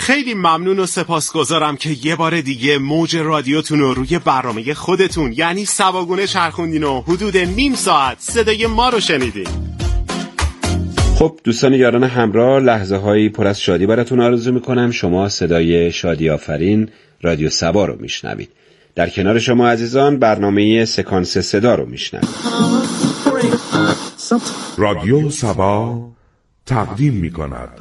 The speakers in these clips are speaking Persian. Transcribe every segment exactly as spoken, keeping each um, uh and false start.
خیلی ممنون و سپاسگزارم که یه بار دیگه موج رادیوتون رو روی برنامه خودتون یعنی سواگونه چرخوندین و حدود نیم ساعت صدای ما رو شنیدین. خب دوستان یاران همراه، لحظه هایی پر از شادی براتون آرزو میکنم. شما صدای شادی آفرین رادیو سبا رو میشنوید. در کنار شما عزیزان برنامه سکانس صدا رو میشنوید. رادیو سبا تقدیم میکند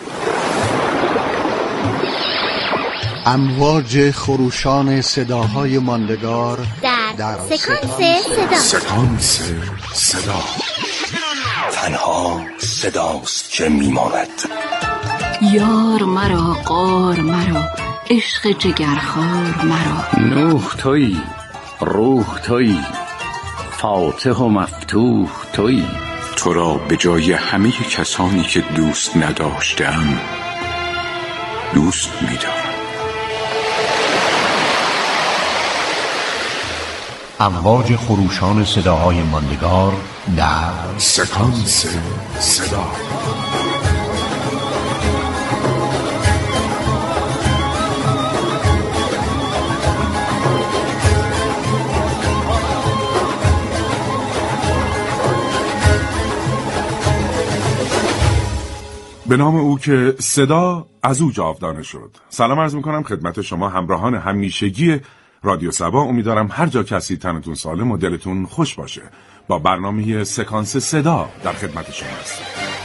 امواج خروشان صداهای ماندگار در, در سکانس صدا. سکانس صدا تنها صداست که میماند. یار مرا قار مرا عشق جگرخوار مرا، نوح تویی روح تویی فاتح و مفتوح تویی. تو را به جای همه کسانی که دوست نداشتم دوست می‌دارم. امواج خروشان صداهای ماندگار در سکانس صدا. به نام او که صدا از او جاودانه شد. سلام عرض میکنم خدمت شما همراهان همیشگی رادیو سبا. امیدوارم هر جا کسی تنتون سالم و دلتون خوش باشه. با برنامه سکانس صدا در خدمت شما هستم.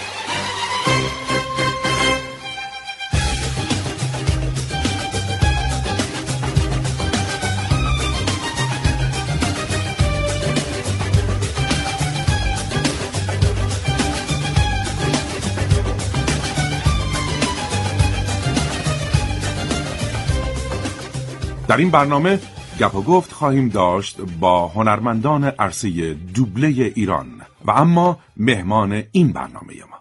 در این برنامه گپ و گفت خواهیم داشت با هنرمندان عرصه دوبله ایران و اما مهمان این برنامه ما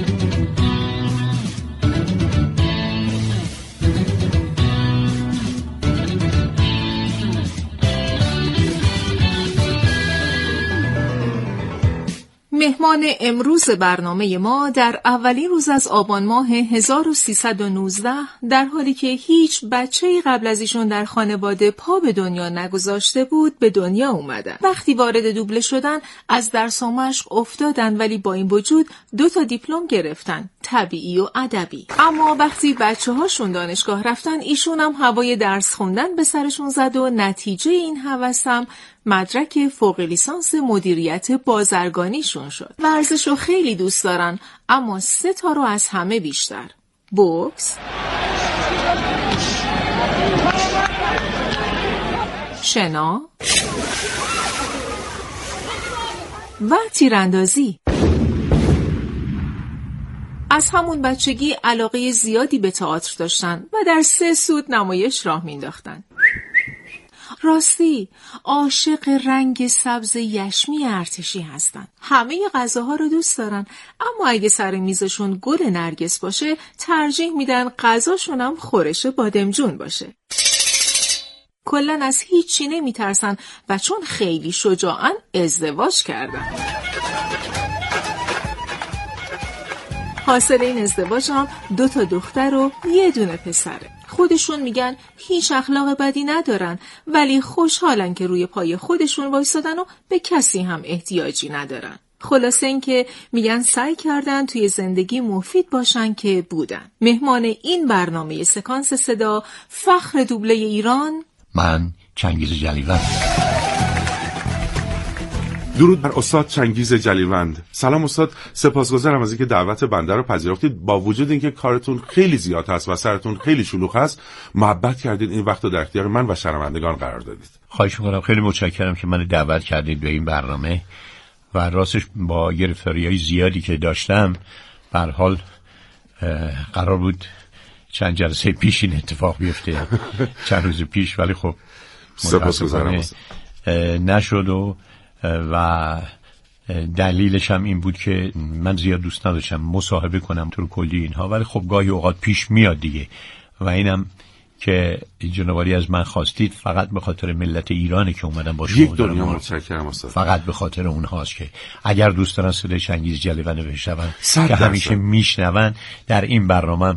مهمان امروز برنامه ما در اولین روز از آبان ماه هزار و سیصد و نوزده در حالی که هیچ بچه‌ای قبل از ایشون در خانواده پا به دنیا نگذاشته بود به دنیا اومدن. وقتی وارد دوبله شدن از درس و مشق افتادن، ولی با این وجود دو تا دیپلم گرفتن، طبیعی و ادبی. اما وقتی بچه‌هاشون دانشگاه رفتن ایشون هم هوای درس خوندن به سرشون زد و نتیجه این هوسم مدرک فوق لیسانس مدیریت بازرگانیشون شد. ورزشو خیلی دوست دارن اما سه تا رو از همه بیشتر: بوکس، شنا و تیراندازی. از همون بچگی علاقه زیادی به تئاتر داشتن و در سه سود نمایش راه مینداختن. راستی عاشق رنگ سبز یشمی ارتشی هستن. همه غذاها رو دوست دارن اما اگه سر میزشون گل نرگس باشه ترجیح میدن غذاشون هم خورش بادمجون باشه. کلن از هیچی نمیترسن و چون خیلی شجاعن ازدواج کردن. حاصل این ازدواج هم دو تا دختر و یه دونه پسره. خودشون میگن هیچ اخلاق بدی ندارن ولی خوشحالن که روی پای خودشون وایسادن و به کسی هم احتیاجی ندارن. خلاصه این که میگن سعی کردن توی زندگی مفید باشن که بودن. مهمان این برنامه سکانس صدا فخر دوبله ایران، من چنگیز جلیوند. درود بر استاد چنگیز جلیوند. سلام استاد، سپاسگزارم از اینکه دعوت بنده رو پذیرفتید. با وجود اینکه کارتون خیلی زیاد هست و سرتون خیلی شلوغ هست محبت کردید این وقت رو در اختیار من و شنوندگان قرار دادید. خواهش می‌کنم. خیلی متشکرم که من دعوت کردید به این برنامه و راستش با گرفتاری‌های زیادی که داشتم به هر حال قرار بود چند جلسه پیش این اتفاق بیفته چند روز پیش، ولی خب سپاسگزارم نشد و و دلیلش هم این بود که من زیاد دوست نداشتم مصاحبه کنم تو کلی اینها، ولی خب گاهی اوقات پیش میاد دیگه و اینم که جنابعالی از من خواستید فقط به خاطر ملت ایرانه که اومدم با شما. یک دنیا متشکرم استاد. فقط به خاطر اونهاست که اگر دوست دارن صدای چنگیز جلیوند رو بشنون که همیشه میشنون، در این برنامه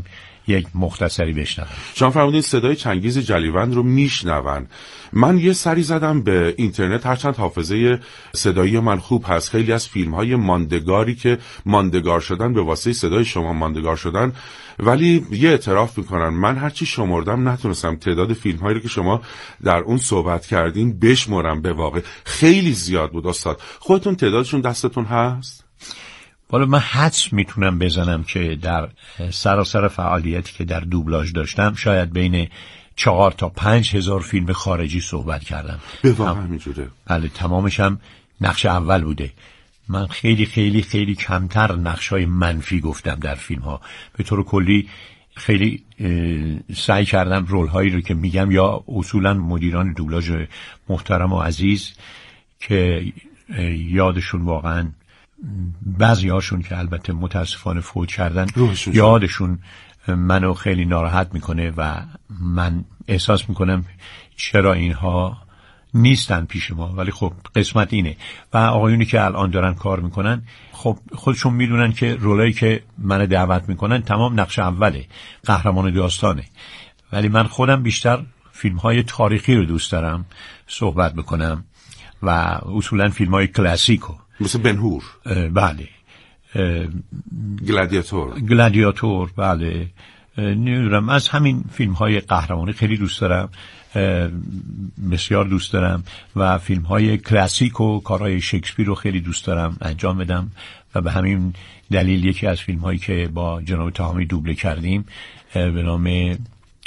یک مختصری بشنوم. شما فرمودین صدای چنگیز جلیوند رو میشنون. من یه سری زدم به اینترنت، هرچند حافظه صدایی من خوب هست، خیلی از فیلم‌های ماندگاری که ماندگار شدن به واسطه صدای شما ماندگار شدن، ولی یه اعتراف میکنن من هرچی شمردم نتونستم تعداد فیلم‌هایی رو که شما در اون صحبت کردین بشمرم. به واقع خیلی زیاد بود استاد. خودتون تعدادشون دستتون هست؟ والا من حدس میتونم بزنم که در سراسر فعالیتی که در دوبلاژ داشتم شاید بین چهار تا پنج هزار فیلم خارجی صحبت کردم. به واقع همینجوره؟ بله، تمامش هم نقش اول بوده. من خیلی خیلی خیلی کمتر نقش‌های منفی گفتم در فیلم‌ها. به طور کلی خیلی سعی کردم رول‌هایی رو که میگم یا اصولاً مدیران دوبلاژ محترم و عزیز که یادشون واقعاً بعضی هاشون که البته متاسفانه فوت کردن یادشون منو خیلی ناراحت میکنه و من احساس میکنم چرا اینها نیستن پیش ما، ولی خب قسمت اینه. و آقایونی که الان دارن کار میکنن خب خودشون میدونن که رولایی که من دعوت میکنن تمام نقش اوله، قهرمان داستانه، ولی من خودم بیشتر فیلم های تاریخی رو دوست دارم صحبت بکنم و اصولا فیلم های کلاسیکو مثل بنهور. بله. گلادیاتور. گلادیاتور بله. نمیدونم، از همین فیلم های قهرمانی خیلی دوست دارم، بسیار دوست دارم و فیلم های کلاسیک و کارهای شکسپیر رو خیلی دوست دارم انجام بدم و به همین دلیل یکی از فیلم هایی که با جناب تهامی دوبله کردیم به نام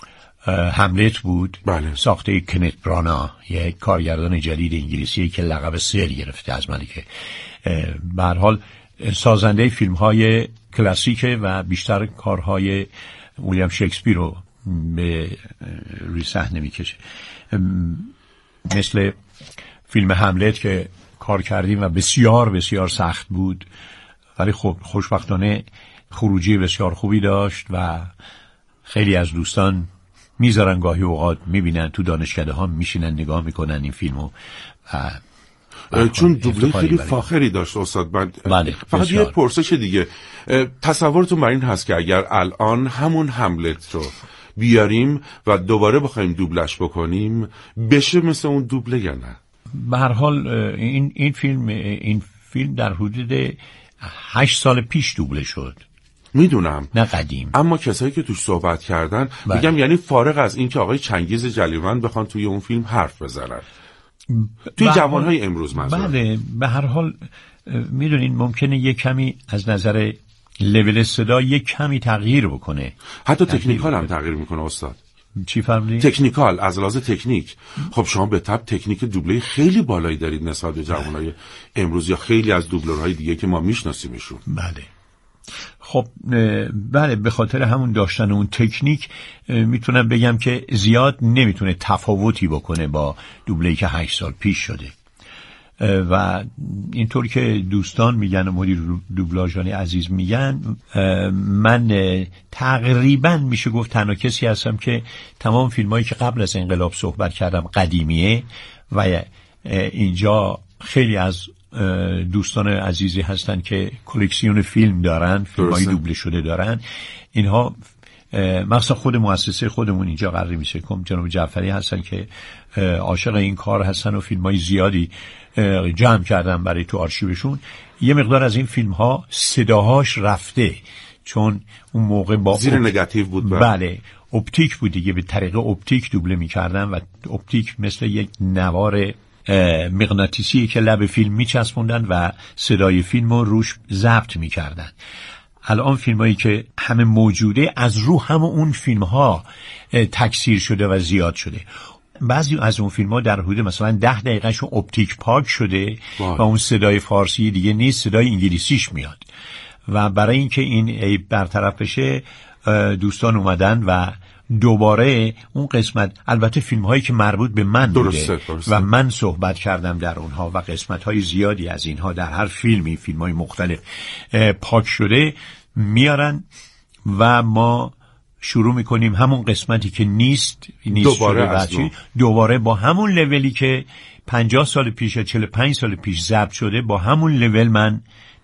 هملت بود. بله. ساخته کنت برانا، یک کارگردان جدید انگلیسی که لقب سر گرفته از ملکه. به هر حال سازنده فیلم های کلاسیکه و بیشتر کارهای ویلیام شکسپیر رو به روی صحنه میکشه، مثل فیلم هملت که کار کردیم و بسیار بسیار سخت بود، ولی خب خوشبختانه خروجی بسیار خوبی داشت و خیلی از دوستان میذارن گاهی اوقات میبینن تو دانشکده ها میشینن نگاه میکنن این فیلمو و چون دوبله خیلی فاخری داشت استاد. بله. فقط یه پرسش دیگه، تصورتون بر این هست که اگر الان همون هملت رو بیاریم و دوباره بخوایم دوبلش بکنیم بشه مثل اون دوبله یا نه؟ به هر حال این این فیلم این فیلم در حدود هشت سال پیش دوبله شد. میدونم، نه قدیم. اما کسایی که توش صحبت کردن بله. میگم یعنی فارغ از این که آقای چنگیز جلیوند بخوان توی اون فیلم حرف بزنن توی جوانهای امروز منظورم. بله، به هر حال میدونین ممکنه یک کمی از نظر لول صدا یک کمی تغییر بکنه، حتی تکنیکال هم تغییر میکنه استاد. چی فرمودید؟ تکنیکال، از لحاظ تکنیک. خب شما به تبع تکنیک دوبله خیلی بالایی دارید نسبت به جوانهای امروز یا خیلی از دوبلورهای دیگه که ما میشناسیمشون. بله. خب بله، به خاطر همون داشتن اون تکنیک میتونم بگم که زیاد نمیتونه تفاوتی بکنه با دوبله‌ای که هشت سال پیش شده و اینطور که دوستان میگن و مدیر دوبلاژانی عزیز میگن، من تقریبا میشه گفت تنها کسی هستم که تمام فیلمایی که قبل از انقلاب صحبت کردم قدیمیه و اینجا خیلی از دوستان عزیزی هستن که کلکسیون فیلم دارن، فیلمای دوبله شده دارن. اینها مثلا خود مؤسسه خودمون اینجا قراری میشه کم جناب جعفری هستن که عاشق این کار هستن و فیلمای زیادی جمع کردن برای تو آرشیوشون. یه مقدار از این فیلم ها صداهاش رفته چون اون موقع با زیر اپ... نگاتیو بود. بله, بله. اپتیک بود دیگه، به طریق اپتیک دوبله میکردن و اپتیک مثل یک نوار مغناطیسی که لب فیلم میچسبوندن و صدای فیلم رو روش ضبط میکردن. الان فیلمایی که همه موجوده از رو هم اون فیلم ها تکثیر شده و زیاد شده. بعضی از اون فیلم ها در حدود مثلا ده دقیقه شون اپتیک پاک شده باید. و اون صدای فارسی دیگه نیست، صدای انگلیسیش میاد و برای اینکه این عیب برطرف بشه دوستان اومدن و دوباره اون قسمت، البته فیلم هایی که مربوط به من درسته، بوده درسته. و من صحبت کردم در اونها و قسمت های زیادی از اینها در هر فیلمی، فیلم های مختلف پاک شده میارن و ما شروع میکنیم همون قسمتی که نیست نیست دوباره شده دوباره با همون لولی که پنجاه سال پیش یا چهل و پنج سال پیش ضبط شده با همون لول من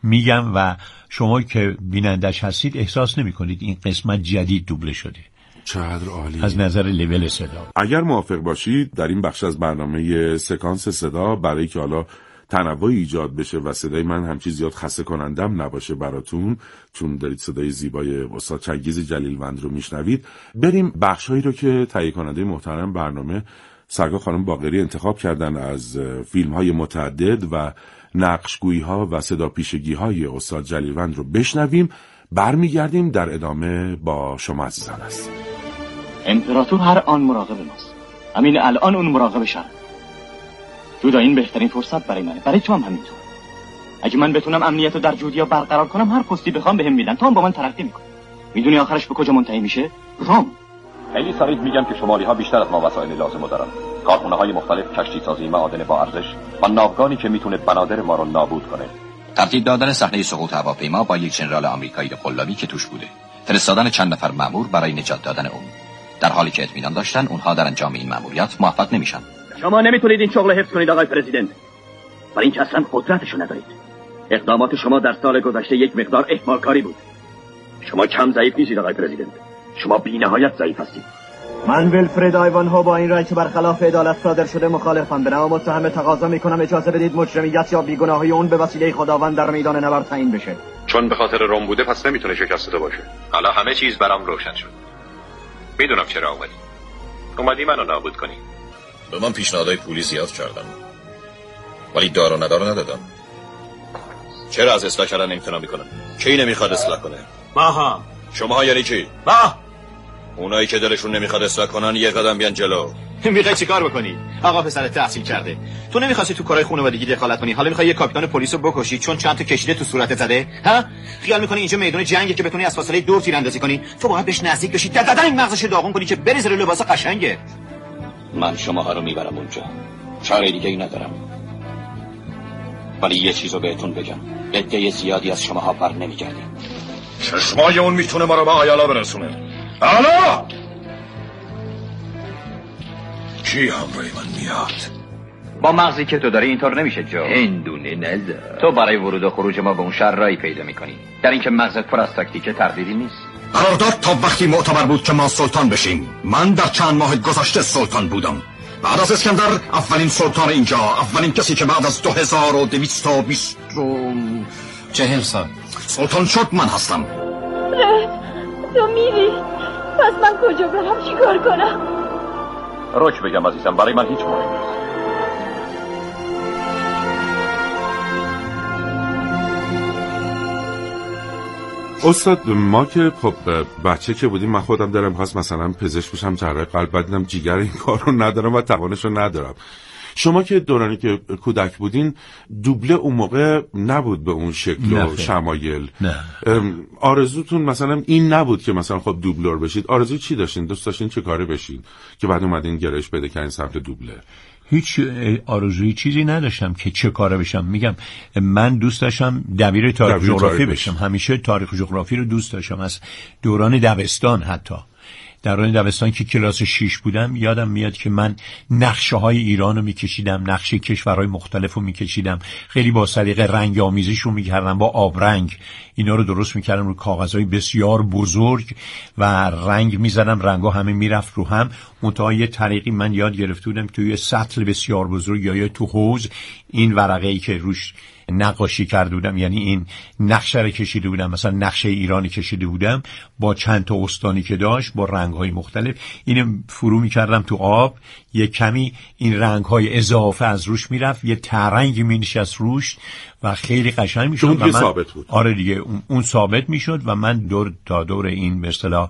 میگم و شما که بینندش هستید احساس نمی کنید این قسمت جدید دوبله شده. چقدر عالی. از نظر لول صدا. اگر موافق باشید در این بخش از برنامه سکانس صدا، برای که حالا تنوعی ایجاد بشه و صدای من همچی زیاد خسته کنندم نباشه براتون، چون دارید صدای زیبای استاد چنگیز جلیلوند رو میشنوید، بریم بخشایی رو که تهیه کننده محترم برنامه سرگاه خانم باقری انتخاب کردن از فیلم‌های متعدد و نقشگویی‌ها و صدا پیشگی‌های استاد جلیلوند رو بشنویم. برمیگردیم در ادامه با شما عزیزان هستیم. امپراتور هر آن مراقب ماست. همین الان اون مراقب شهر. جودا این بهترین فرصت برای منه. برای تو هم همینطور. اگه من بتونم امنیت رو در جودیا برقرار کنم، هر پستی بخوام بهم میدن. تو هم با من ترقی میکنی. میدونی آخرش به کجا منتهی میشه؟ رام. خیلی صریح میگم که شمالی ها بیشتر از ما وسایل لازم دارن. کارخونه های مختلف، کشتی سازی، معادن با ارزش و ناوگانی که میتونه بنادر ما رو نابود کنه. ترتیب دادن صحنه سقوط هواپیما با یک ژنرال آمریکایی قلابی که توش بوده. فرستادن چند نفر مأمور برای نجات دادن اون. در حالی که اطمینان داشتن اونها در انجام این مأموریت موفق نمیشن. شما نمیتونید این شغل حفظ کنید آقای پرزیدنت. برای اینکه اصلا قدرتشو ندارید. اقدامات شما در سال گذشته یک مقدار اهمالکاری بود. شما کم ضعیف نیستید آقای پرزیدنت. شما بی‌نهایت ضعیف هستید. من ولفرد آیوانهو با این رأی که برخلاف عدالت صادر شده مخالفم. به نام متهم تقاضا میکنم اجازه بدید مجرمیت یا بیگناهی اون به وسیله خداوند در میدان نبرد تعیین بشه. چون به خاطر روم بوده پس نمیتونه شکسته باشه. حالا همه چیز برام روشن شد. میدونم چرا اومدی. اومدی منو نابود کنی. به من پیشنهادهای پولی زیاد کردم، ولی دار و ندار ندادم. چرا از اصلاح کردن امتناع میکنن؟ کی نمیخواد اصلاح کنه؟ ماها. شما یعنی کی؟ ما. اونایی که دلشون نمیخواد اصلاح کنن یه قدم بیان جلو. میخوای چیکار بکنی؟ آقا پسر تحصیل کرده. تو نمیخواستی تو کارهای خانوادگی دخالت کنی، حالا میخوای یه کاپیتان پلیس رو بکشی چون چند تا کشیده تو صورتت زده؟ ها؟ خیال میکنی اینجا میدون جنگه که بتونی از فاصله دور تیراندازی کنی؟ تو باید بهش نزدیک بشی، دددن این مغزش داغون کنی که بریزه رو لباس قشنگه. من شماها رو میبرم اونجا. چاره دیگه ای ندارم. ولی یه چیزو بهتون بگم. عده زیادی از شماها بر نمیگردید. چشمای اون میتونه ما رو به آیالا برسونه. آلا! کی همراه من میاد؟ با مغزی که تو داری اینطور نمیشه جو. هندونه نذار. تو برای ورود و خروج ما به اون شهر رایی پیدا میکنی. در اینکه مغزت پر از تاکتیک تردیدی نیست. قرارداد تا وقتی معتبر بود که ما سلطان بشیم. من در چند ماه گذشته سلطان بودم. بعد از اسکندر اولین سلطان اینجا، اولین کسی که بعد از دو هزار و دویست و بیست و چهل سال سلطان شد من هستم. رد تو میری، پس من کجا برم چیکار کنم؟ روک بگم عزیزم، برای من هیچ مهم نیست. استاد ما که خب بچه که بودیم، من خودم دلم می‌خواست مثلا پزشک بشم، جراح قلب، بعد دیدم جیگر این کارو ندارم و توانشو ندارم. شما که دورانی که کودک بودین دوبله اون موقع نبود به اون شکل و شمایل. نه. آرزوتون مثلا این نبود که مثلا خب دوبلور بشید؟ آرزو چی داشتین؟ دوست داشتین چه کاری بشین که بعد اومدین گرایش بده کردین سمت دوبله؟ هیچ آرزوی چیزی نداشتم که چه کاره بشم. میگم من دوست داشتم دبیر تاریخ جغرافی بشم. همیشه تاریخ جغرافی رو دوست داشتم از دوران دبستان. حتی دوران دبستان که کلاس شیش بودم یادم میاد که من نقشه های ایران رو میکشیدم، نقشه کشورهای مختلف رو میکشیدم، خیلی با سلیقه رنگ آمیزیش رو میکردم، با آبرنگ اینا رو درست میکردم رو کاغذهای بسیار بزرگ و رنگ میزدم، رنگا همه میرفت رو هم. منتها یه طریقی من یاد گرفته بودم توی سطل بسیار بزرگ یا تو حوض این ورقه‌ای که روش نقاشی کرده بودم، یعنی این نقشه رو کشیده بودم، مثلا نقشه ایرانی کشیده بودم با چند تا استانی که داشت با رنگ‌های مختلف، اینو فرو می‌کردم تو آب، یه کمی این رنگ‌های اضافه از روش میرفت، یه ترنگی می‌نشست روش و خیلی قشنگ میشد و من ثابت بود. آره دیگه اون, اون ثابت میشد و من دور تا دور این به اصطلاح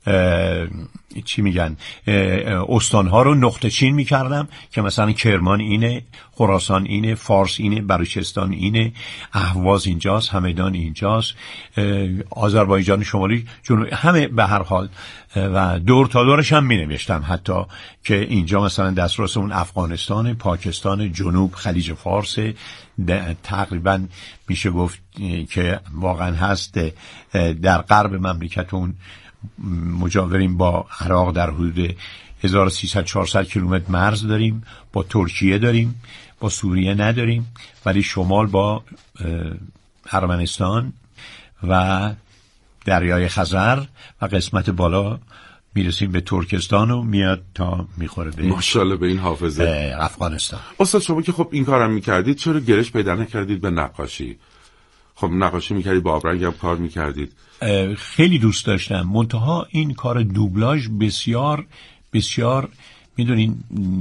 چی میگن استانها رو نقطه چین میکردم که مثلا کرمان اینه، خراسان اینه، فارس اینه، بلوچستان اینه، اهواز اینجاست، همدان اینجاست، آذربایجان شمالی، جنوبی، همه به هر حال. و دور تا دورش هم می نوشتم حتی که اینجا مثلا دسترس اون افغانستان، پاکستان، جنوب خلیج فارس، تقریبا میشه گفت که واقعا هست در غرب مملکت اون مجاوریم با عراق در حدود هزار و سیصد چهارصد کیلومتر مرز داریم، با ترکیه داریم، با سوریه نداریم، ولی شمال با ارمنستان و دریای خزر و قسمت بالا میرسیم به ترکستان و میاد تا میخوره به ماشاءالله به این حافظه افغانستان. استاد شما که خب این کارم میکردید چرا گرش پیدا نکردید به نقاشی؟ خب نقاشی میکردید، با آبرنگ هم کار میکردید. خیلی دوست داشتم، منتها این کار دوبلاژ بسیار بسیار میدونین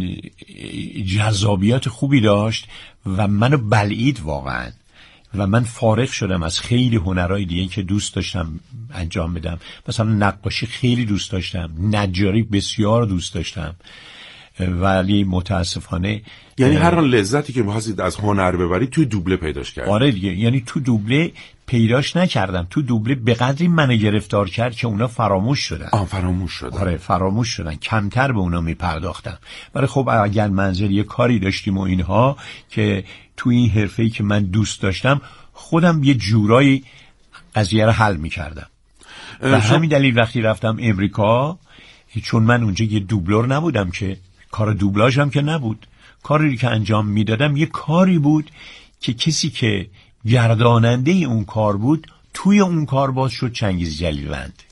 جذابیت خوبی داشت و منو بلعید واقعا و من فارغ شدم از خیلی هنرهای دیگه که دوست داشتم انجام بدم. مثلا نقاشی خیلی دوست داشتم، نجاری بسیار دوست داشتم، ولی متاسفانه یعنی هر آن لذتی که می‌خواستید از هنر ببرید توی دوبله پیداش کردید. آره دیگه، یعنی تو دوبله پیداش نکردم، تو دوبله به قدری منو گرفتار کرد که اونا فراموش شدن. آه فراموش شدن. آره فراموش شدن، کمتر به اونا میپرداختم. ولی خب اگر منزل یه کاری داشتیم و اینها که تو این حرفه‌ای که من دوست داشتم خودم یه جورایی قضیه رو حل میکردم. به همین دلیل وقتی رفتم امریکا، چون من اونجا یه دوبلور نبودم که کار دوبلاژ هم که نبود، کاری که انجام میدادم یه کاری بود که کسی که گرداننده اون کار بود توی اون کار باز شد چنگیز جلیلوند.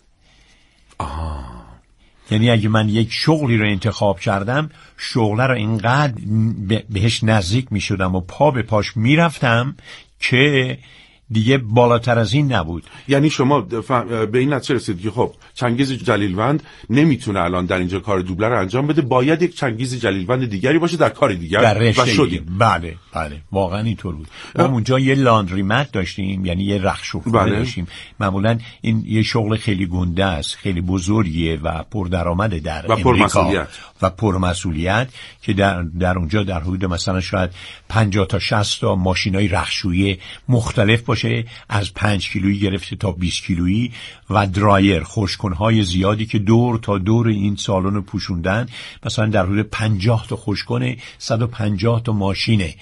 آه. یعنی اگه من یک شغلی رو انتخاب کردم، شغله رو اینقدر بهش نزدیک میشدم و پا به پاش میرفتم که دیگه بالاتر از این نبود. یعنی شما به این نتیجه رسید که خب چنگیز جلیلوند نمیتونه الان در اینجا کار دوبله رو انجام بده، باید یک چنگیز جلیلوند دیگری باشه در کار دیگر در و شدیم. بله بله واقعا اینطور بود. ما اونجا یه لاندریمت داشتیم، یعنی یه رخشوخونه بله. داشتیم. معمولا این یه شغل خیلی گنده است، خیلی بزرگیه و پردرآمده در و پرمسئولیت و پرمسئولیت که در در اونجا در حدود مثلا شاید پنجاه تا شصت تا ماشینای رخشویی مختلف باشه، از پنج کیلویی گرفته تا بیست کیلویی و درایر، خشک‌کن‌های زیادی که دور تا دور این سالن رو پوشوندن. مثلا در حدود پنجاه تا خشک‌کن، صد و پنجاه تا ماشینه.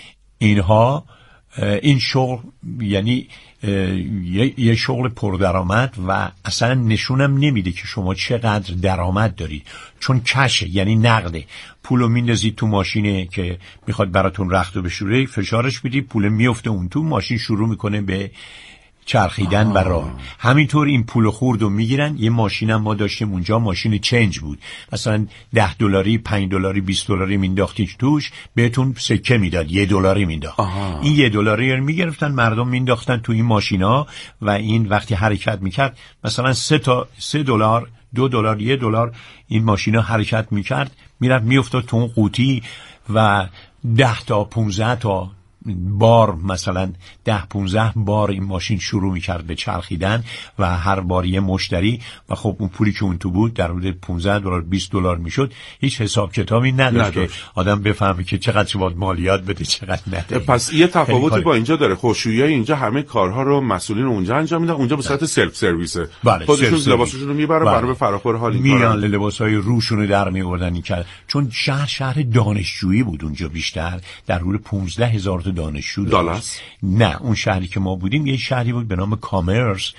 اینها این شغل یعنی یه،, یه شغل پردرآمد و اصلا نشونم نمیده که شما چقدر درآمد دارید، چون کشه، یعنی نقده. پولو میندازید تو ماشینه که میخواد براتون رختو بشوره، فشارش میدی، پول میفته اون تو، ماشین شروع میکنه به چرخیدن و راه. همینطور این پول خوردو میگیرن. یه ماشینم ما داشتیم اونجا، ماشین چنج بود، مثلا ده دلاری، پنج دلاری، بیست دلاری مینداختید توش، بهتون سکه میداد، یه دلاری مینداخت. این یه دلاری رو میگرفتن مردم مینداختن تو این ماشینا و این وقتی حرکت میکرد مثلا سه تا سه دلار، دو دلار، یه دلار این ماشینا حرکت میکرد، میرفت میافتاد تو اون قوطی و ده تا پونزده تا بار، مثلا ده پونزده بار این ماشین شروع میکرد به چرخیدن و هر بار یه مشتری و خب اون پولی که اون تو بود در حدود پانزده دلار بیست دلار میشد. هیچ حساب کتابی نداشت که آدم بفهمه که چقدر باید مالیات بده چقدر نده. پس یه تفاوتی با اینجا داره. خشویای اینجا همه کارها رو مسئولین اونجا انجام میدن، اونجا به صورت سلف سرویسه. بله، خودشون لباسشون رو میبرن برای به فراخور حال این میان لباسای روشون رو در میآوردن این کرد. چون شهر شهر دانشجویی بود اونجا، بیشتر در حدود پانزده هزار تا دانشجو دالاس. نه، اون شهری که ما بودیم یه شهری بود به نام کامرس،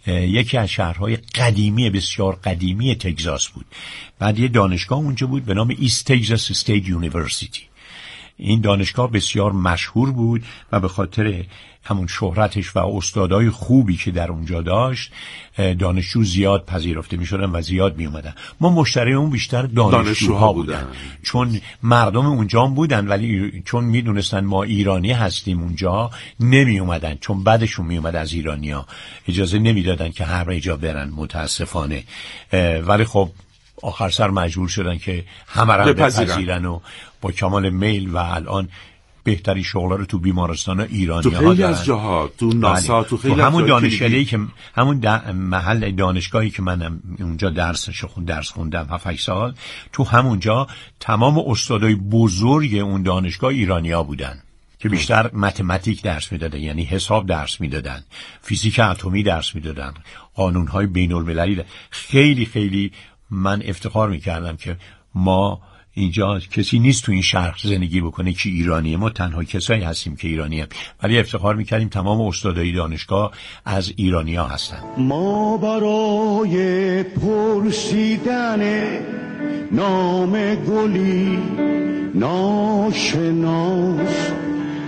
یکی از شهرهای قدیمی بسیار قدیمی تگزاس بود. بعد یه دانشگاه اونجا بود به نام ایست تگزاس استیت یونیورسیتی. این دانشگاه بسیار مشهور بود و به خاطر همون شهرتش و استادای خوبی که در اونجا داشت دانشجو زیاد پذیرفته می شدن و زیاد می اومدن. ما مشتری اون بیشتر دانشجوها بودن. بودن چون مردم اونجا هم بودن، ولی چون می دونستن ما ایرانی هستیم اونجا نمی اومدن، چون بعدشون می اومد از ایرانیا، اجازه نمی دادن که هر جا برن متاسفانه. ولی خب آخر سر مجبور شدن که همه را بپذیرن و با کمال میل و الان بهتری شغلا رو تو بیمارستان ایرانی ها دارن. تو خیلی از جاها، تو ناسا، تو خیلی تو همون دانشگاهی که همون محل دانشگاهی که من اونجا درسش خون درس خوندم هفت هشت سال، تو همونجا تمام استادای بزرگ اون دانشگاه ایرانی‌ها بودن که بیشتر متمتیک درس میدادن، یعنی حساب درس میدادن، فیزیک اتمی درس میدادن، قانون‌های بین‌المللی. خیلی خیلی من افتخار میکردم که ما اینجا کسی نیست تو این شهر زندگی بکنه که ایرانیه، ما تنها کسایی هستیم که ایرانیه، ولی افتخار میکردیم تمام استادای دانشگاه از ایرانیا هستن. ما برای پرسیدن نام گلی ناشناس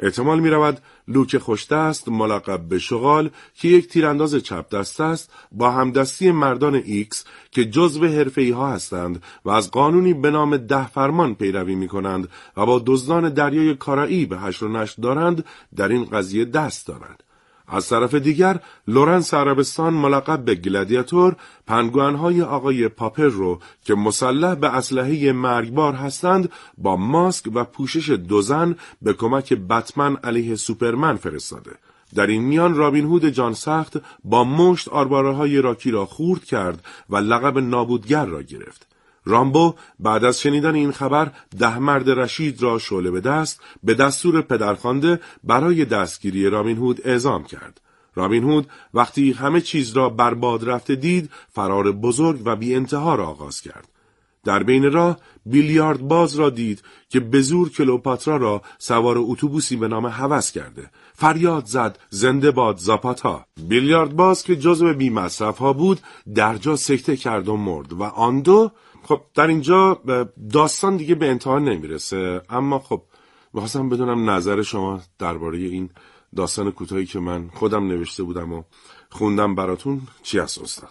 احتمال می رود لوک خوشدست ملقب به شغال که یک تیرانداز چپ دست است با همدستی مردان ایکس که جزو حرفه‌ای ها هستند و از قانونی به نام ده فرمان پیروی می کنند و با دزدان دریای کارائیب حشر و نشر دارند در این قضیه دست دارند. از طرف دیگر لورنس عربستان ملقب به گلادیاتور پنگوئن‌های آقای پاپر رو که مسلح به اسلحه مرگبار هستند با ماسک و پوشش دو زن به کمک بتمن علیه سوپرمن فرستاده. در این میان رابین هود جان سخت با مشت آرباره‌های راکی را خورد کرد و لقب نابودگر را گرفت. رامبو بعد از شنیدن این خبر ده مرد رشید را شعله به دست به دستور پدرخوانده برای دستگیری رابین هود اعزام کرد. رابین هود وقتی همه چیز را برباد رفته دید فرار بزرگ و بی انتها را آغاز کرد. در بین راه بیلیارد باز را دید که به زور کلئوپاترا را سوار اتوبوسی به نام هوس کرده. فریاد زد زنده باد زاپاتا. بیلیارد باز که جزو بی مصرف ها بود در جا سکته کرد و مرد و آن دو. خب در اینجا داستان دیگه به انتها نمیرسه، اما خب می‌خواستم بدونم نظر شما درباره این داستان کوتاهی که من خودم نوشته بودم و خوندم براتون چی هست استاد؟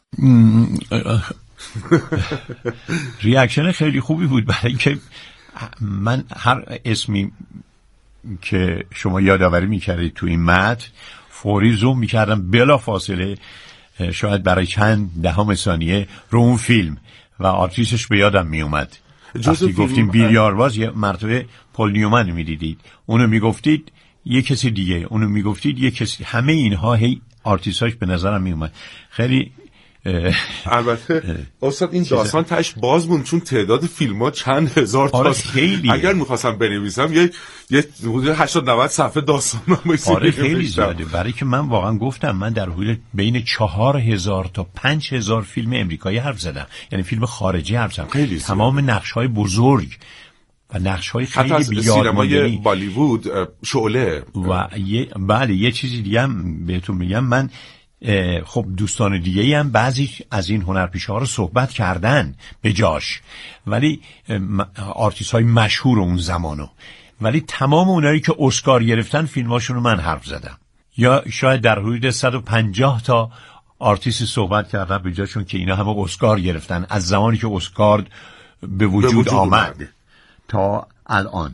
ریاکشن خیلی خوبی بود، برای اینکه من هر اسمی که شما یادآوری می‌کردید تو این متن فوری زوم می‌کردم بلا فاصله، شاید برای چند دهم ثانیه رو اون فیلم و آرتیستش به یادم می اومد. وقتی گفتیم بیلیارواز یه مرتبه پل نیومن می دیدید، اونو می گفتید یه کسی دیگه، اونو می گفتید یه کسی، همه اینها هی آرتیستاش به نظرم می اومد. خیلی البته استاد این داستان تاش باز بود چون تعداد فیلم ها چند هزار تا آره خیلی. اگر میخواستم بنویسم یه یه حدود هشتاد نود صفحه داستان رو آره خیلی زیاده، برای که من واقعا گفتم من در حدود بین چهار هزار تا پنج هزار فیلم امریکایی حرف زدم، یعنی فیلم خارجی حرف زدم. تمام نقش های بزرگ و نقش های خیلی بی‌یادمانی بالیوود شعله و یه بله یه چیزی دیگه هم بهتون میگم، من خب دوستان دیگه هم بعضی از این هنرپیشه ها رو صحبت کردن به جاش، ولی آرتیست های مشهور اون زمانو، ولی تمام اونایی که اسکار گرفتن فیلماشون رو من حرف زدم. یا شاید در حدود صد و پنجاه تا آرتیست صحبت کردن به جاشون که اینا همه اسکار گرفتن از زمانی که اسکار به وجود, به وجود آمد اومد. تا الان.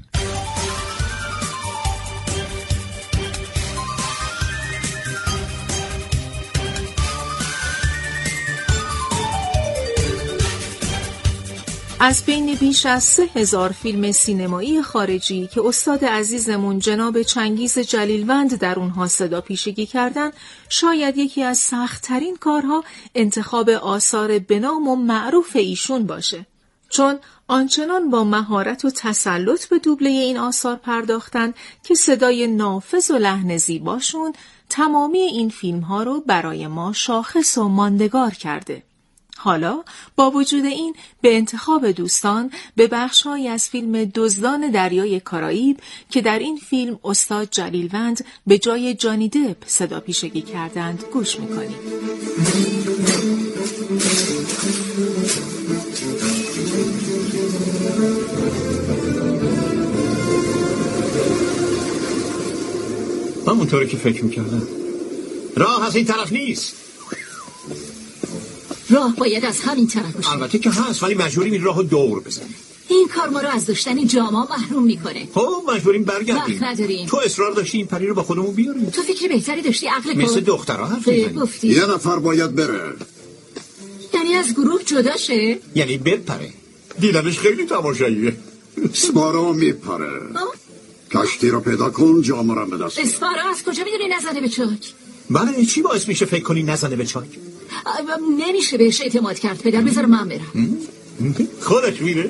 از بین بیش از سه هزار فیلم سینمایی خارجی که استاد عزیزمون جناب چنگیز جلیلوند در اونها صدا پیشگی کردن، شاید یکی از سخت‌ترین کارها انتخاب آثار بنام و معروف ایشون باشه، چون آنچنان با مهارت و تسلط به دوبله این آثار پرداختند که صدای نافذ و لحن زیباشون تمامی این فیلم‌ها رو برای ما شاخص و ماندگار کرده. حالا با وجود این به انتخاب دوستان به بخش‌هایی از فیلم دزدان دریای کارائیب که در این فیلم استاد جلیلوند به جای جانی دپ صدا پیشگی کردند گوش می‌کنیم. همونطوری که فکر می‌کردم. راه از این طرف نیست. راه باید از همین طرف باشه. البته که هست، ولی مجبوریم این راهو دور بزنیم. این کار ما رو از داشتن جاما محروم میکنه. خب مجبوریم برگردیم. وقت نداریم. تو اصرار داشتی این پری رو با خودمون بیاریم. تو فکر بهتری داشتی عقل کن. مثل دخترها حرف میزنی. یه نفر باید بره. یعنی از گروه جدا شه؟ یعنی بپره. دیدنش خیلی تماشاییه. اسپارا میپره. کشتی رو پیدا کن، جامو رو به دست. اسپارا از کجا میدونی نزنه به چاک؟ بله، چی باعث میشه فکر کنی نزنه به چاک؟ نمیشه بهش اعتماد کرد پدر، بذار من برم. خودش میره.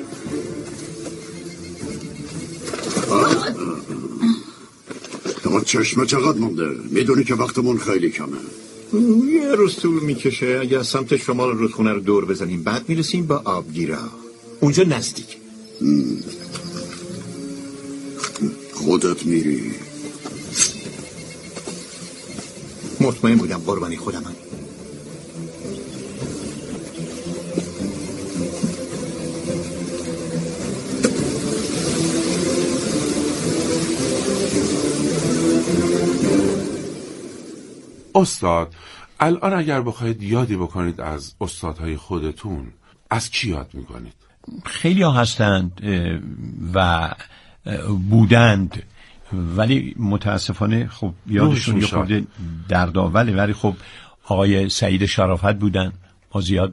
تا چشمه چقدر مونده؟ میدونی که وقتمون خیلی کمه. یه روز طول میکشه. اگه از سمت شمال رودخونه رو دور بزنیم بعد میرسیم با آبگیرا. اونجا نزدیک. خودت میری؟ مطمئن بودم قربانی خودمم. استاد، الان اگر بخواید یادی بکنید از استادهای خودتون، از کی یاد میکنید؟ خیلی ها هستند و بودند، ولی متاسفانه خب یادشون یه خورده دردآوره، ولی خب آقای سعید شرافت بودن، ما زیاد